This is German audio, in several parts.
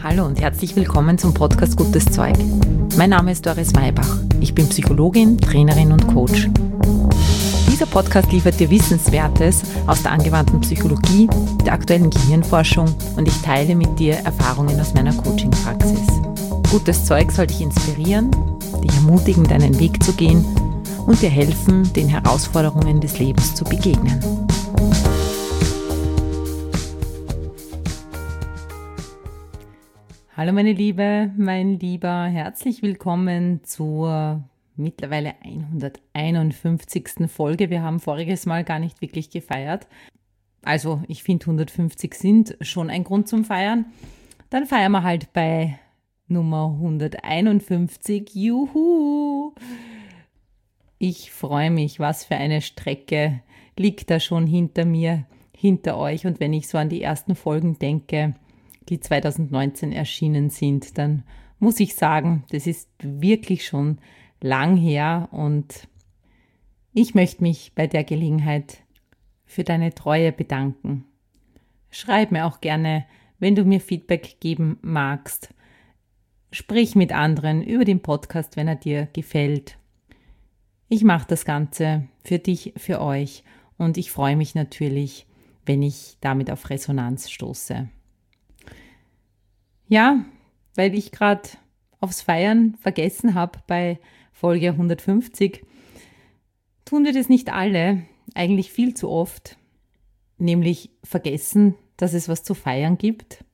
Hallo und herzlich willkommen zum Podcast Gutes Zeug. Mein Name ist Doris Maybach. Ich bin Psychologin, Trainerin und Coach. Dieser Podcast liefert dir Wissenswertes aus der angewandten Psychologie, der aktuellen Gehirnforschung und ich teile mit dir Erfahrungen aus meiner Coaching-Praxis. Gutes Zeug soll dich inspirieren, dich ermutigen, deinen Weg zu gehen und dir helfen, den Herausforderungen des Lebens zu begegnen. Hallo meine Liebe, mein Lieber, herzlich willkommen zur mittlerweile 151. Folge. Wir haben voriges Mal gar nicht wirklich gefeiert. Also ich finde 150 sind schon ein Grund zum Feiern. Dann feiern wir halt bei Nummer 151. Juhu! Ich freue mich, was für eine Strecke liegt da schon hinter mir, hinter euch. Und wenn ich so an die ersten Folgen denke, die 2019 erschienen sind, dann muss ich sagen, das ist wirklich schon lang her und ich möchte mich bei der Gelegenheit für deine Treue bedanken. Schreib mir auch gerne, wenn du mir Feedback geben magst. Sprich mit anderen über den Podcast, wenn er dir gefällt. Ich mache das Ganze für dich, für euch und ich freue mich natürlich, wenn ich damit auf Resonanz stoße. Ja, weil ich gerade aufs Feiern vergessen habe bei Folge 150, tun wir das nicht alle, eigentlich viel zu oft, nämlich vergessen, dass es was zu feiern gibt.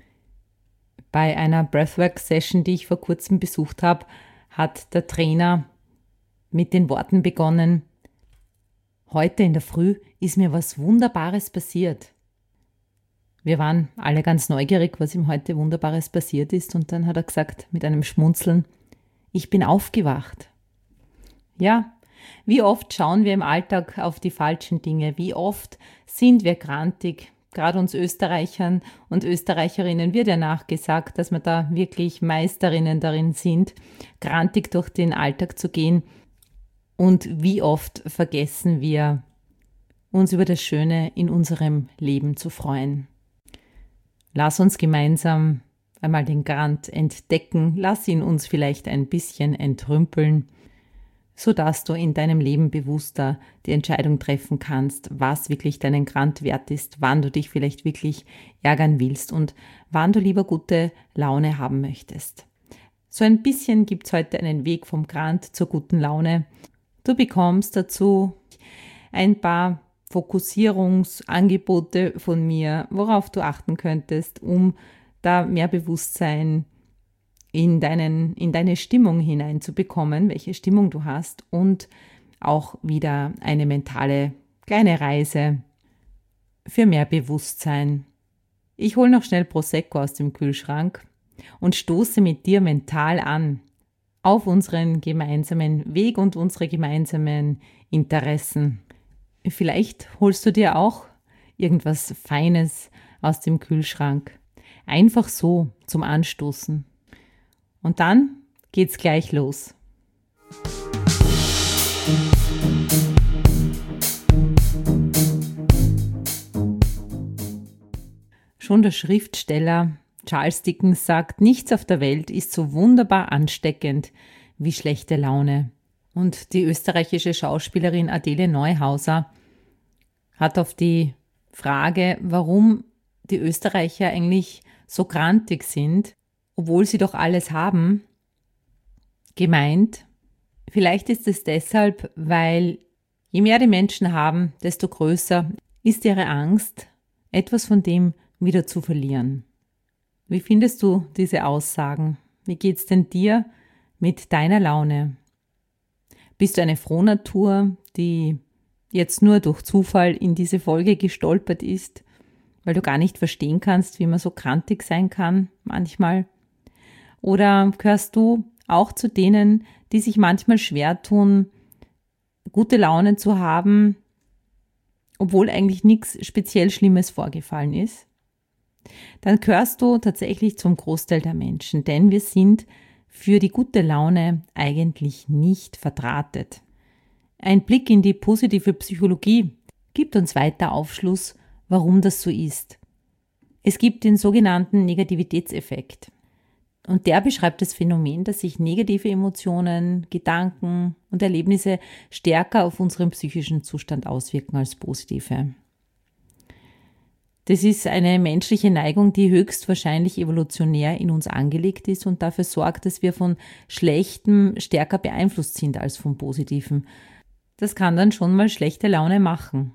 Bei einer Breathwork-Session, die ich vor kurzem besucht habe, hat der Trainer mit den Worten begonnen: Heute in der Früh ist mir was Wunderbares passiert. Wir waren alle ganz neugierig, was ihm heute Wunderbares passiert ist. Und dann hat er gesagt mit einem Schmunzeln: Ich bin aufgewacht. Ja, wie oft schauen wir im Alltag auf die falschen Dinge? Wie oft sind wir grantig? Gerade uns Österreichern und Österreicherinnen wird ja nachgesagt, dass wir da wirklich Meisterinnen darin sind, grantig durch den Alltag zu gehen. Und wie oft vergessen wir, uns über das Schöne in unserem Leben zu freuen. Lass uns gemeinsam einmal den Grant entdecken, lass ihn uns vielleicht ein bisschen entrümpeln, sodass du in deinem Leben bewusster die Entscheidung treffen kannst, was wirklich deinen Grant wert ist, wann du dich vielleicht wirklich ärgern willst und wann du lieber gute Laune haben möchtest. So ein bisschen gibt es heute einen Weg vom Grant zur guten Laune. Du bekommst dazu ein paar Fokussierungsangebote von mir, worauf du achten könntest, um da mehr Bewusstsein in deine Stimmung hineinzubekommen, welche Stimmung du hast und auch wieder eine mentale kleine Reise für mehr Bewusstsein. Ich hole noch schnell Prosecco aus dem Kühlschrank und stoße mit dir mental an auf unseren gemeinsamen Weg und unsere gemeinsamen Interessen. Vielleicht holst du dir auch irgendwas Feines aus dem Kühlschrank. Einfach so zum Anstoßen. Und dann geht's gleich los. Schon der Schriftsteller Charles Dickens sagt, nichts auf der Welt ist so wunderbar ansteckend wie schlechte Laune. Und die österreichische Schauspielerin Adele Neuhauser hat auf die Frage, warum die Österreicher eigentlich so grantig sind, obwohl sie doch alles haben, gemeint, vielleicht ist es deshalb, weil je mehr die Menschen haben, desto größer ist ihre Angst, etwas von dem wieder zu verlieren. Wie findest du diese Aussagen? Wie geht's denn dir mit deiner Laune? Bist du eine Frohnatur, die jetzt nur durch Zufall in diese Folge gestolpert ist, weil du gar nicht verstehen kannst, wie man so grantig sein kann manchmal? Oder gehörst du auch zu denen, die sich manchmal schwer tun, gute Laune zu haben, obwohl eigentlich nichts speziell Schlimmes vorgefallen ist? Dann gehörst du tatsächlich zum Großteil der Menschen, denn wir sind für die gute Laune eigentlich nicht verdrahtet. Ein Blick in die positive Psychologie gibt uns weiter Aufschluss, warum das so ist. Es gibt den sogenannten Negativitätseffekt. Und der beschreibt das Phänomen, dass sich negative Emotionen, Gedanken und Erlebnisse stärker auf unseren psychischen Zustand auswirken als positive. Das ist eine menschliche Neigung, die höchstwahrscheinlich evolutionär in uns angelegt ist und dafür sorgt, dass wir von Schlechtem stärker beeinflusst sind als von Positiven. Das kann dann schon mal schlechte Laune machen.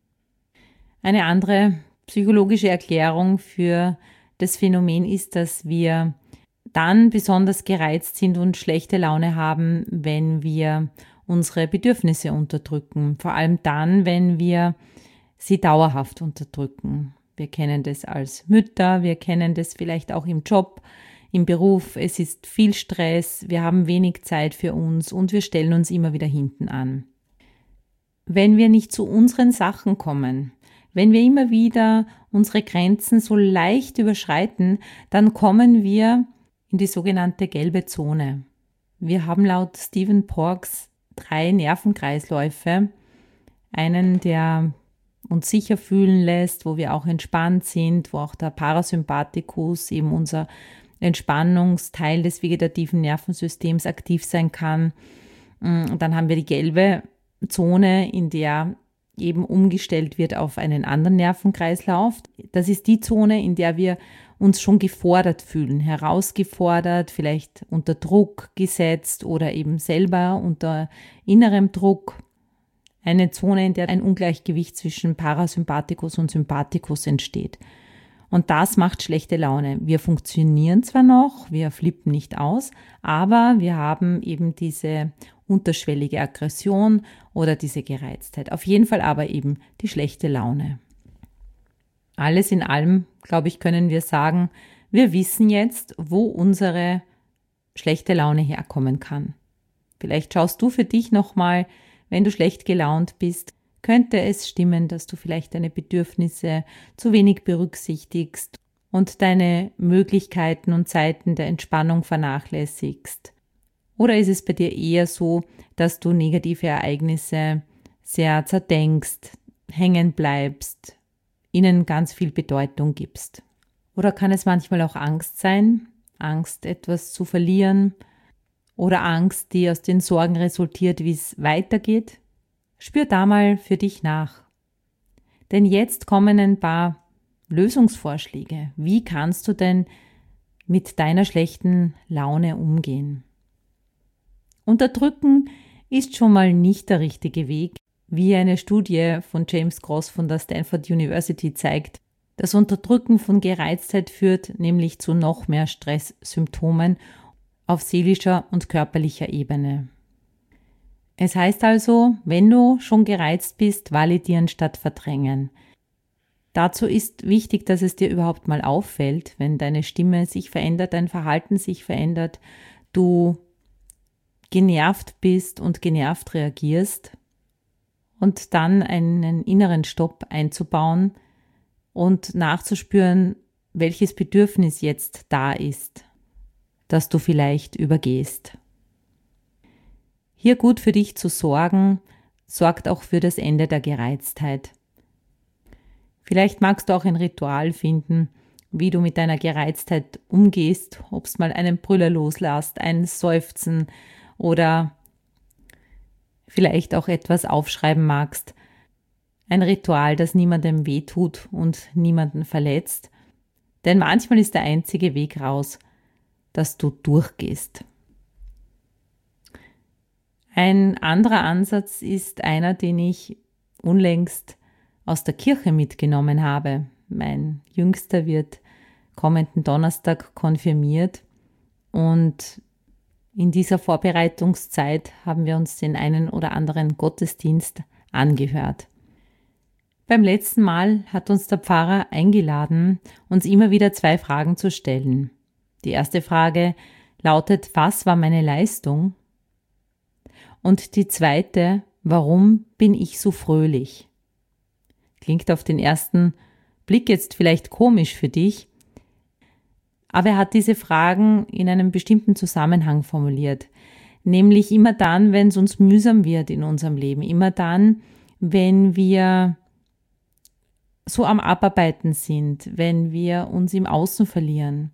Eine andere psychologische Erklärung für das Phänomen ist, dass wir dann besonders gereizt sind und schlechte Laune haben, wenn wir unsere Bedürfnisse unterdrücken. Vor allem dann, wenn wir sie dauerhaft unterdrücken. Wir kennen das als Mütter, wir kennen das vielleicht auch im Job, im Beruf. Es ist viel Stress, wir haben wenig Zeit für uns und wir stellen uns immer wieder hinten an. Wenn wir nicht zu unseren Sachen kommen, wenn wir immer wieder unsere Grenzen so leicht überschreiten, dann kommen wir in die sogenannte gelbe Zone. Wir haben laut Stephen Porges 3 Nervenkreisläufe. Einen, der uns sicher fühlen lässt, wo wir auch entspannt sind, wo auch der Parasympathikus, eben unser Entspannungsteil des vegetativen Nervensystems, aktiv sein kann. Dann haben wir die gelbe Zone, in der eben umgestellt wird auf einen anderen Nervenkreislauf. Das ist die Zone, in der wir uns schon gefordert fühlen, herausgefordert, vielleicht unter Druck gesetzt oder eben selber unter innerem Druck. Eine Zone, in der ein Ungleichgewicht zwischen Parasympathikus und Sympathikus entsteht. Und das macht schlechte Laune. Wir funktionieren zwar noch, wir flippen nicht aus, aber wir haben eben diese unterschwellige Aggression oder diese Gereiztheit. Auf jeden Fall aber eben die schlechte Laune. Alles in allem, glaube ich, können wir sagen, wir wissen jetzt, wo unsere schlechte Laune herkommen kann. Vielleicht schaust du für dich nochmal, wenn du schlecht gelaunt bist, könnte es stimmen, dass du vielleicht deine Bedürfnisse zu wenig berücksichtigst und deine Möglichkeiten und Zeiten der Entspannung vernachlässigst? Oder ist es bei dir eher so, dass du negative Ereignisse sehr zerdenkst, hängen bleibst, ihnen ganz viel Bedeutung gibst? Oder kann es manchmal auch Angst sein, Angst, etwas zu verlieren oder Angst, die aus den Sorgen resultiert, wie es weitergeht? Spür da mal für dich nach. Denn jetzt kommen ein paar Lösungsvorschläge. Wie kannst du denn mit deiner schlechten Laune umgehen? Unterdrücken ist schon mal nicht der richtige Weg, wie eine Studie von James Cross von der Stanford University zeigt. Das Unterdrücken von Gereiztheit führt nämlich zu noch mehr Stresssymptomen auf seelischer und körperlicher Ebene. Es heißt also, wenn du schon gereizt bist, validieren statt verdrängen. Dazu ist wichtig, dass es dir überhaupt mal auffällt, wenn deine Stimme sich verändert, dein Verhalten sich verändert, du genervt bist und genervt reagierst und dann einen inneren Stopp einzubauen und nachzuspüren, welches Bedürfnis jetzt da ist, das du vielleicht übergehst. Hier gut für dich zu sorgen, sorgt auch für das Ende der Gereiztheit. Vielleicht magst du auch ein Ritual finden, wie du mit deiner Gereiztheit umgehst, ob es mal einen Brüller loslässt, ein Seufzen oder vielleicht auch etwas aufschreiben magst. Ein Ritual, das niemandem wehtut und niemanden verletzt. Denn manchmal ist der einzige Weg raus, dass du durchgehst. Ein anderer Ansatz ist einer, den ich unlängst aus der Kirche mitgenommen habe. Mein Jüngster wird kommenden Donnerstag konfirmiert und in dieser Vorbereitungszeit haben wir uns den einen oder anderen Gottesdienst angehört. Beim letzten Mal hat uns der Pfarrer eingeladen, uns immer wieder 2 Fragen zu stellen. Die erste Frage lautet: Was war meine Leistung? Und die zweite: Warum bin ich so fröhlich? Klingt auf den ersten Blick jetzt vielleicht komisch für dich, aber er hat diese Fragen in einem bestimmten Zusammenhang formuliert. Nämlich immer dann, wenn es uns mühsam wird in unserem Leben, immer dann, wenn wir so am Abarbeiten sind, wenn wir uns im Außen verlieren,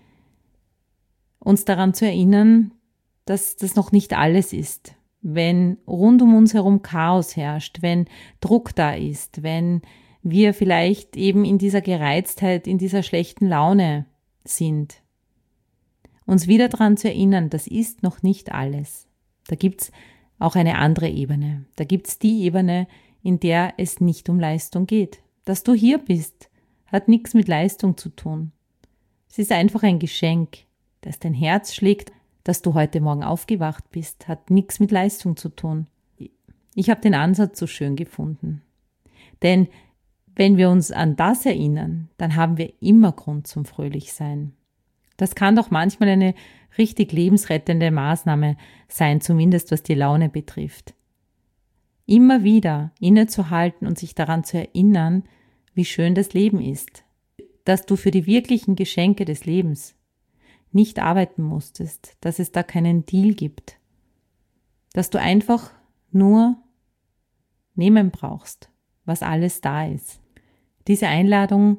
uns daran zu erinnern, dass das noch nicht alles ist. Wenn rund um uns herum Chaos herrscht, wenn Druck da ist, wenn wir vielleicht eben in dieser Gereiztheit, in dieser schlechten Laune sind, uns wieder daran zu erinnern, das ist noch nicht alles. Da gibt's auch eine andere Ebene. Da gibt's die Ebene, in der es nicht um Leistung geht. Dass du hier bist, hat nichts mit Leistung zu tun. Es ist einfach ein Geschenk. Dass dein Herz schlägt, dass du heute Morgen aufgewacht bist, hat nichts mit Leistung zu tun. Ich habe den Ansatz so schön gefunden. Denn wenn wir uns an das erinnern, dann haben wir immer Grund zum Fröhlichsein. Das kann doch manchmal eine richtig lebensrettende Maßnahme sein, zumindest was die Laune betrifft. Immer wieder innezuhalten und sich daran zu erinnern, wie schön das Leben ist, dass du für die wirklichen Geschenke des Lebens nicht arbeiten musstest, dass es da keinen Deal gibt, dass du einfach nur nehmen brauchst, was alles da ist. Diese Einladung,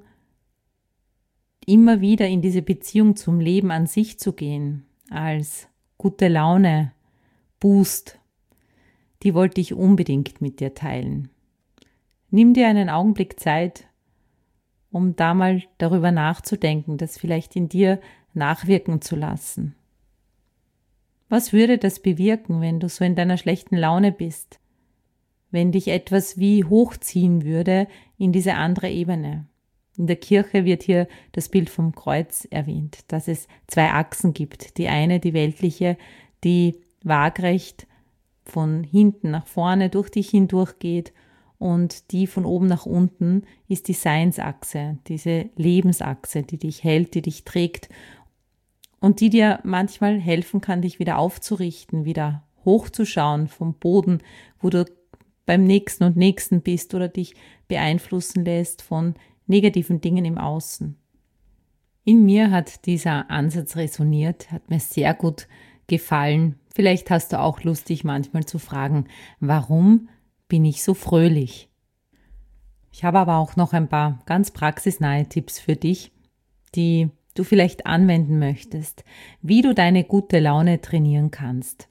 immer wieder in diese Beziehung zum Leben an sich zu gehen, als gute Laune, Boost, die wollte ich unbedingt mit dir teilen. Nimm dir einen Augenblick Zeit, um da mal darüber nachzudenken, das vielleicht in dir nachwirken zu lassen. Was würde das bewirken, wenn du so in deiner schlechten Laune bist? Wenn dich etwas wie hochziehen würde in diese andere Ebene? In der Kirche wird hier das Bild vom Kreuz erwähnt, dass es zwei Achsen gibt. Die eine, die weltliche, die waagrecht von hinten nach vorne durch dich hindurch geht, und die von oben nach unten ist die Seinsachse, diese Lebensachse, die dich hält, die dich trägt und die dir manchmal helfen kann, dich wieder aufzurichten, wieder hochzuschauen vom Boden, wo du beim nächsten und nächsten bist oder dich beeinflussen lässt von negativen Dingen im Außen. In mir hat dieser Ansatz resoniert, hat mir sehr gut gefallen. Vielleicht hast du auch Lust, dich manchmal zu fragen, warum bin ich so fröhlich? Ich habe aber auch noch ein paar ganz praxisnahe Tipps für dich, die du vielleicht anwenden möchtest, wie du deine gute Laune trainieren kannst.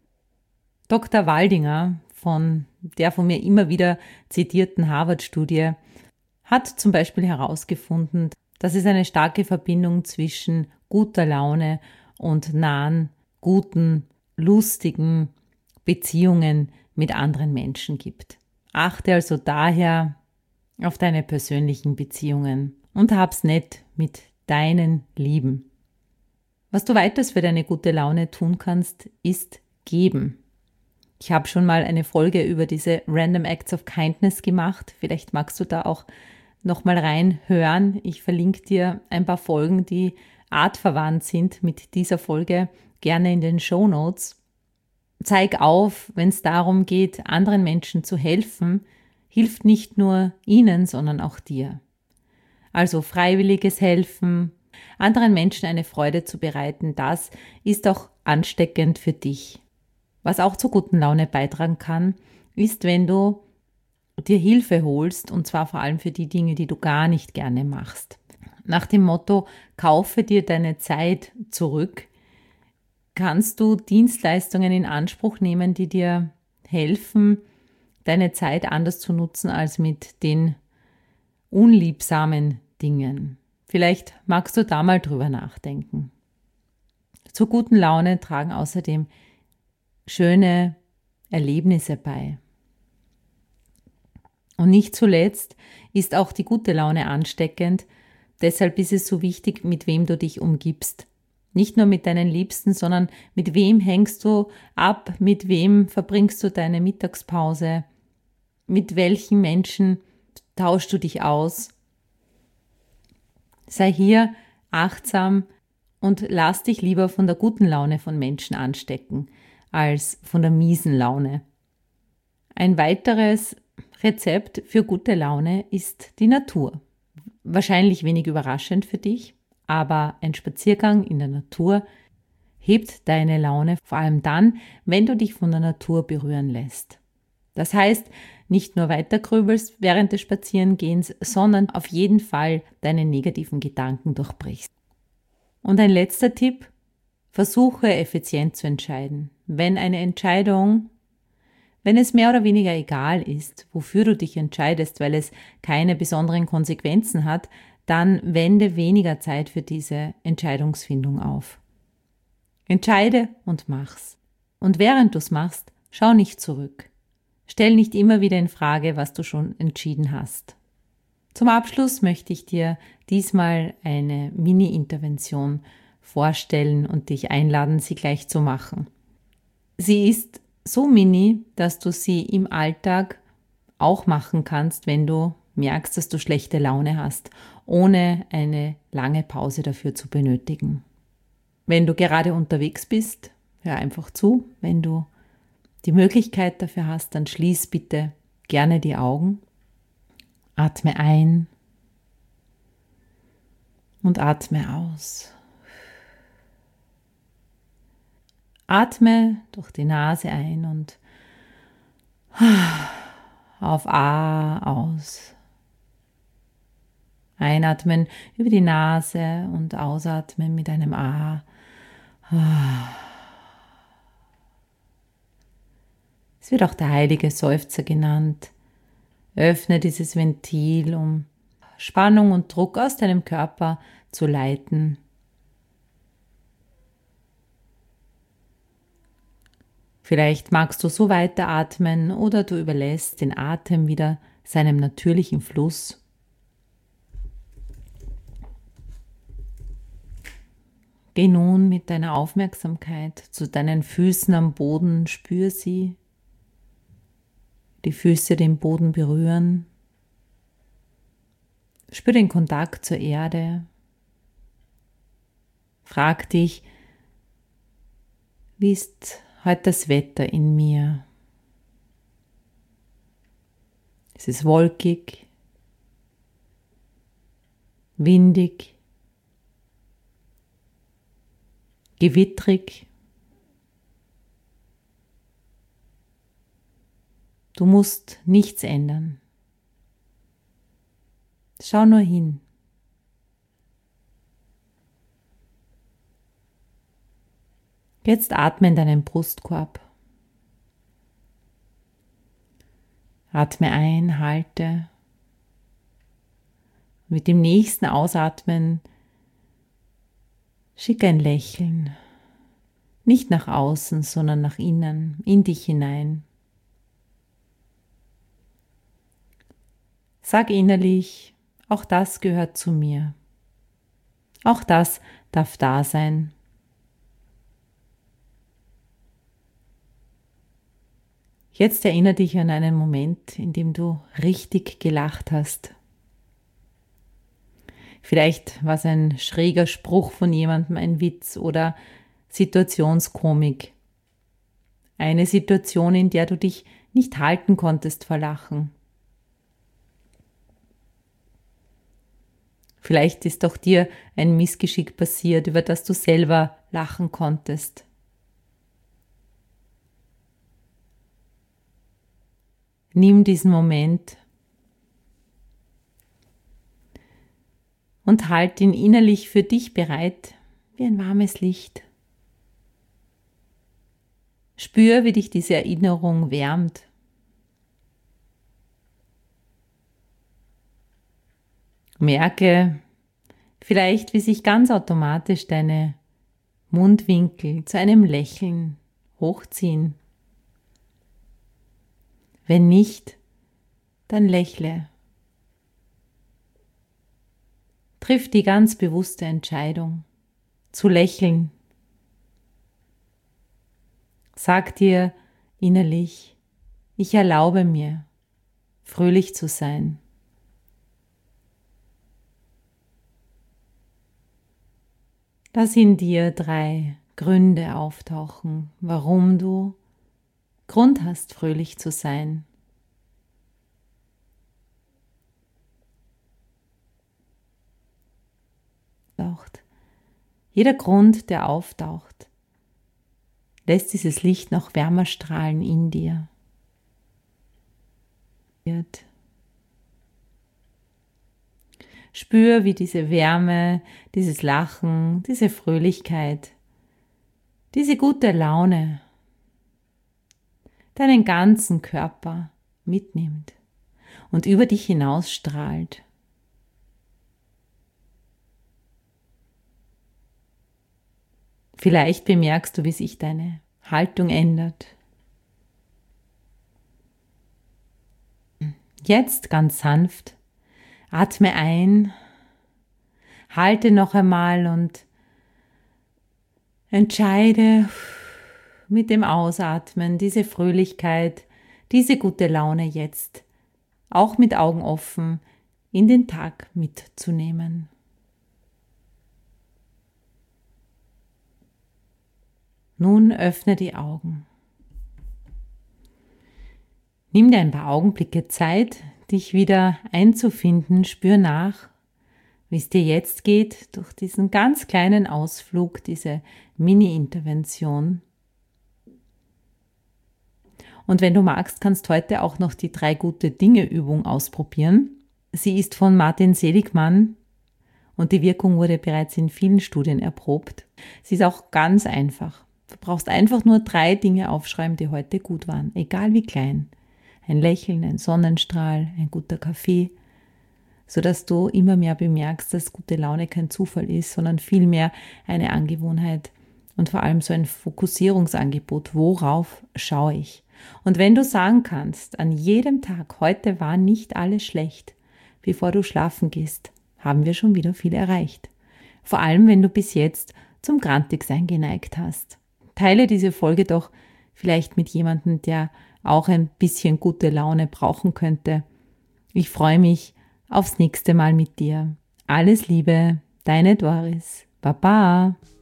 Dr. Waldinger von der von mir immer wieder zitierten Harvard-Studie hat zum Beispiel herausgefunden, dass es eine starke Verbindung zwischen guter Laune und nahen, guten, lustigen Beziehungen mit anderen Menschen gibt. Achte also daher auf deine persönlichen Beziehungen und hab's nett mit deinen Lieben. Was du weiters für deine gute Laune tun kannst, ist geben. Ich habe schon mal eine Folge über diese Random Acts of Kindness gemacht. Vielleicht magst du da auch nochmal reinhören. Ich verlinke dir ein paar Folgen, die artverwandt sind mit dieser Folge, gerne in den Shownotes. Zeig auf, wenn es darum geht, anderen Menschen zu helfen, hilft nicht nur ihnen, sondern auch dir. Also freiwilliges Helfen, anderen Menschen eine Freude zu bereiten, das ist auch ansteckend für dich. Was auch zur guten Laune beitragen kann, ist, wenn du dir Hilfe holst, und zwar vor allem für die Dinge, die du gar nicht gerne machst. Nach dem Motto, kaufe dir deine Zeit zurück, kannst du Dienstleistungen in Anspruch nehmen, die dir helfen, deine Zeit anders zu nutzen als mit den unliebsamen Dingen. Vielleicht magst du da mal drüber nachdenken. Zur guten Laune tragen außerdem schöne Erlebnisse bei. Und nicht zuletzt ist auch die gute Laune ansteckend, deshalb ist es so wichtig, mit wem du dich umgibst. Nicht nur mit deinen Liebsten, sondern mit wem hängst du ab, mit wem verbringst du deine Mittagspause, mit welchen Menschen tauschst du dich aus. Sei hier achtsam und lass dich lieber von der guten Laune von Menschen anstecken, als von der miesen Laune. Ein weiteres Rezept für gute Laune ist die Natur. Wahrscheinlich wenig überraschend für dich, aber ein Spaziergang in der Natur hebt deine Laune, vor allem dann, wenn du dich von der Natur berühren lässt. Das heißt, nicht nur weiter grübelst während des Spazierengehens, sondern auf jeden Fall deine negativen Gedanken durchbrichst. Und ein letzter Tipp: Versuche effizient zu entscheiden. Wenn es mehr oder weniger egal ist, wofür du dich entscheidest, weil es keine besonderen Konsequenzen hat, dann wende weniger Zeit für diese Entscheidungsfindung auf. Entscheide und mach's. Und während du's machst, schau nicht zurück. Stell nicht immer wieder in Frage, was du schon entschieden hast. Zum Abschluss möchte ich dir diesmal eine Mini-Intervention vorstellen und dich einladen, sie gleich zu machen. Sie ist so mini, dass du sie im Alltag auch machen kannst, wenn du merkst, dass du schlechte Laune hast, ohne eine lange Pause dafür zu benötigen. Wenn du gerade unterwegs bist, hör einfach zu. Wenn du die Möglichkeit dafür hast, dann schließ bitte gerne die Augen. Atme ein und atme aus. Atme durch die Nase ein und auf A aus. Einatmen über die Nase und ausatmen mit einem A. Es wird auch der heilige Seufzer genannt. Öffne dieses Ventil, um Spannung und Druck aus deinem Körper zu leiten. Vielleicht magst du so weiteratmen oder du überlässt den Atem wieder seinem natürlichen Fluss. Geh nun mit deiner Aufmerksamkeit zu deinen Füßen am Boden, spür sie, die Füße den Boden berühren. Spür den Kontakt zur Erde. Frag dich, wie ist heute das Wetter in mir? Es ist wolkig, windig, gewittrig. Du musst nichts ändern. Schau nur hin. Jetzt atme in deinen Brustkorb. Atme ein, halte. Mit dem nächsten Ausatmen schicke ein Lächeln. Nicht nach außen, sondern nach innen, in dich hinein. Sag innerlich, auch das gehört zu mir. Auch das darf da sein. Jetzt erinnere dich an einen Moment, in dem du richtig gelacht hast. Vielleicht war es ein schräger Spruch von jemandem, ein Witz oder Situationskomik. Eine Situation, in der du dich nicht halten konntest vor Lachen. Vielleicht ist auch dir ein Missgeschick passiert, über das du selber lachen konntest. Nimm diesen Moment und halt ihn innerlich für dich bereit wie ein warmes Licht. Spür, wie dich diese Erinnerung wärmt. Merke vielleicht, wie sich ganz automatisch deine Mundwinkel zu einem Lächeln hochziehen. Wenn nicht, dann lächle. Triff die ganz bewusste Entscheidung, zu lächeln. Sag dir innerlich, ich erlaube mir, fröhlich zu sein. Lass in dir 3 Gründe auftauchen, warum du Grund hast, fröhlich zu sein. Jeder Grund, der auftaucht, lässt dieses Licht noch wärmer strahlen in dir. Spür, wie diese Wärme, dieses Lachen, diese Fröhlichkeit, diese gute Laune deinen ganzen Körper mitnimmt und über dich hinaus strahlt. Vielleicht bemerkst du, wie sich deine Haltung ändert. Jetzt ganz sanft, atme ein, halte noch einmal und entscheide mit dem Ausatmen diese Fröhlichkeit, diese gute Laune jetzt, auch mit Augen offen, in den Tag mitzunehmen. Nun öffne die Augen. Nimm dir ein paar Augenblicke Zeit, dich wieder einzufinden, spür nach, wie es dir jetzt geht durch diesen ganz kleinen Ausflug, diese Mini-Intervention. Und wenn du magst, kannst heute auch noch die 3 gute Dinge-Übung ausprobieren. Sie ist von Martin Seligmann und die Wirkung wurde bereits in vielen Studien erprobt. Sie ist auch ganz einfach. Du brauchst einfach nur 3 Dinge aufschreiben, die heute gut waren, egal wie klein. Ein Lächeln, ein Sonnenstrahl, ein guter Kaffee, sodass du immer mehr bemerkst, dass gute Laune kein Zufall ist, sondern vielmehr eine Angewohnheit und vor allem so ein Fokussierungsangebot. Worauf schaue ich? Und wenn du sagen kannst, an jedem Tag, heute war nicht alles schlecht, bevor du schlafen gehst, haben wir schon wieder viel erreicht. Vor allem, wenn du bis jetzt zum Grantigsein geneigt hast. Teile diese Folge doch vielleicht mit jemandem, der auch ein bisschen gute Laune brauchen könnte. Ich freue mich aufs nächste Mal mit dir. Alles Liebe, deine Doris. Baba.